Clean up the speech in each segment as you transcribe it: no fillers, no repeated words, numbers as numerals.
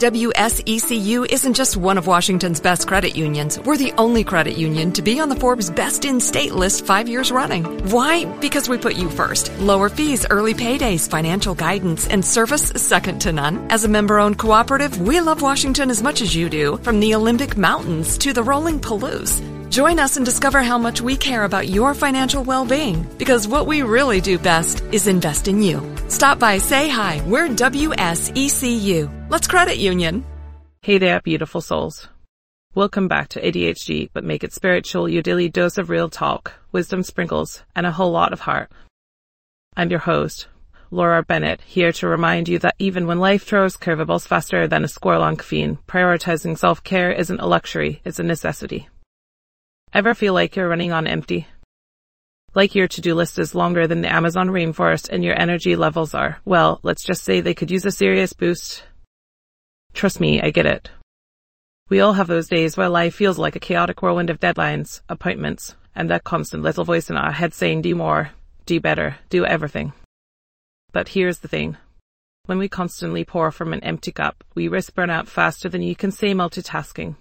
WSECU isn't just one of Washington's best credit unions. We're the only credit union to be on the Forbes Best in State list 5 years running. Why? Because we put you first. Lower fees, early paydays, financial guidance, and service second to none. As a member-owned cooperative, we love Washington as much as you do, from the Olympic Mountains to the rolling Palouse. Join us and discover how much we care about your financial well-being, because what we really do best is invest in you. Stop by, say hi. We're WSECU. Let's credit union. Hey there, beautiful souls. Welcome back to ADHD, but make it spiritual, your daily dose of real talk, wisdom sprinkles, and a whole lot of heart. I'm your host, Laura Bennett, here to remind you that even when life throws curveballs faster than a squirrel on caffeine, prioritizing self-care isn't a luxury, it's a necessity. Ever feel like you're running on empty? Like your to-do list is longer than the Amazon rainforest and your energy levels are, well, let's just say they could use a serious boost. Trust me, I get it. We all have those days where life feels like a chaotic whirlwind of deadlines, appointments, and that constant little voice in our head saying do more, do better, do everything. But here's the thing. When we constantly pour from an empty cup, we risk burnout faster than you can say multitasking.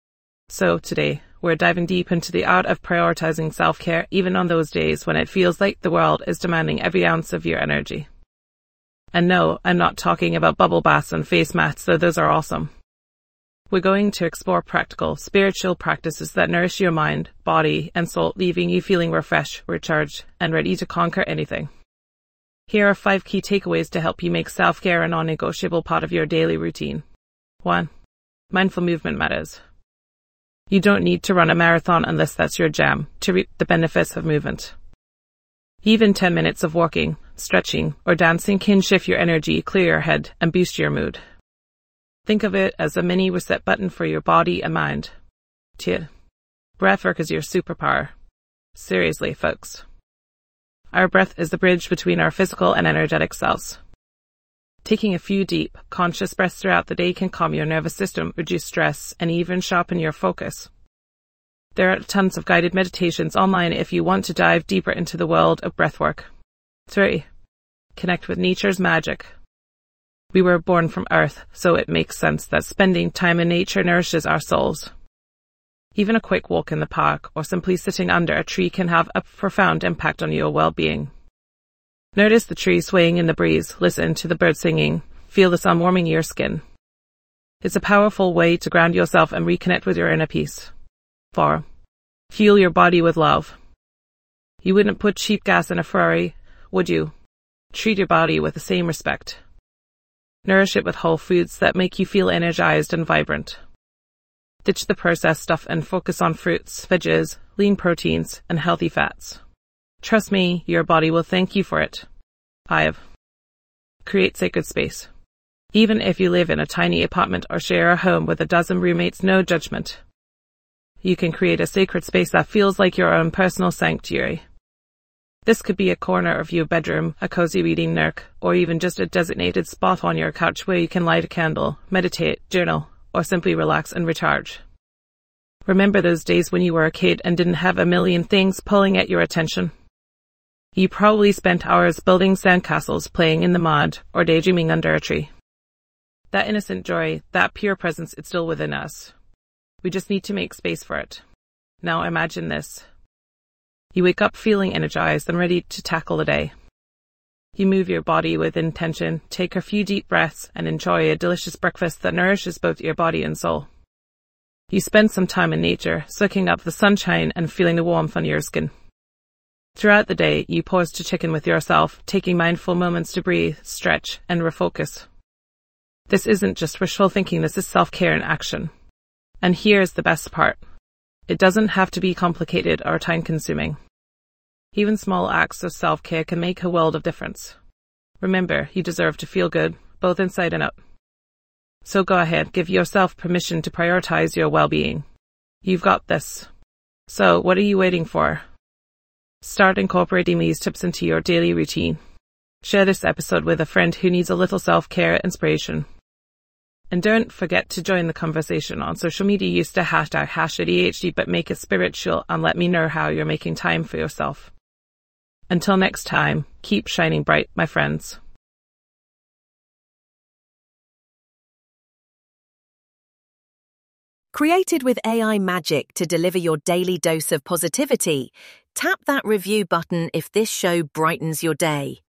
So today, we're diving deep into the art of prioritizing self-care even on those days when it feels like the world is demanding every ounce of your energy. And no, I'm not talking about bubble baths and face mats, though those are awesome. We're going to explore practical, spiritual practices that nourish your mind, body, and soul, leaving you feeling refreshed, recharged, and ready to conquer anything. Here are 5 key takeaways to help you make self-care a non-negotiable part of your daily routine. 1. Mindful movement matters. You don't need to run a marathon unless that's your jam to reap the benefits of movement. Even 10 minutes of walking, stretching, or dancing can shift your energy, clear your head, and boost your mood. Think of it as a mini reset button for your body and mind. 2. Breathwork is your superpower. Seriously, folks. Our breath is the bridge between our physical and energetic selves. Taking a few deep, conscious breaths throughout the day can calm your nervous system, reduce stress, and even sharpen your focus. There are tons of guided meditations online if you want to dive deeper into the world of breathwork. 3. Connect with nature's magic. We were born from Earth, so it makes sense that spending time in nature nourishes our souls. Even a quick walk in the park or simply sitting under a tree can have a profound impact on your well-being. Notice the trees swaying in the breeze, listen to the birds singing, feel the sun warming your skin. It's a powerful way to ground yourself and reconnect with your inner peace. 4. Fuel your body with love. You wouldn't put cheap gas in a Ferrari, would you? Treat your body with the same respect. Nourish it with whole foods that make you feel energized and vibrant. Ditch the processed stuff and focus on fruits, veggies, lean proteins, and healthy fats. Trust me, your body will thank you for it. 5. Create sacred space. Even if you live in a tiny apartment or share a home with a dozen roommates, no judgment. You can create a sacred space that feels like your own personal sanctuary. This could be a corner of your bedroom, a cozy reading nook, or even just a designated spot on your couch where you can light a candle, meditate, journal, or simply relax and recharge. Remember those days when you were a kid and didn't have a million things pulling at your attention? You probably spent hours building sandcastles, playing in the mud, or daydreaming under a tree. That innocent joy, that pure presence, it's still within us. We just need to make space for it. Now imagine this. You wake up feeling energized and ready to tackle the day. You move your body with intention, take a few deep breaths, and enjoy a delicious breakfast that nourishes both your body and soul. You spend some time in nature, soaking up the sunshine and feeling the warmth on your skin. Throughout the day, you pause to check in with yourself, taking mindful moments to breathe, stretch, and refocus. This isn't just wishful thinking, this is self-care in action. And here's the best part. It doesn't have to be complicated or time-consuming. Even small acts of self-care can make a world of difference. Remember, you deserve to feel good, both inside and out. So go ahead, give yourself permission to prioritize your well-being. You've got this. So, what are you waiting for? Start incorporating these tips into your daily routine. Share this episode with a friend who needs a little self-care inspiration. And don't forget to join the conversation on social media. Use the hashtag #ADHD, but make it spiritual and let me know how you're making time for yourself. Until next time, keep shining bright, my friends. Created with AI magic to deliver your daily dose of positivity, tap that review button if this show brightens your day.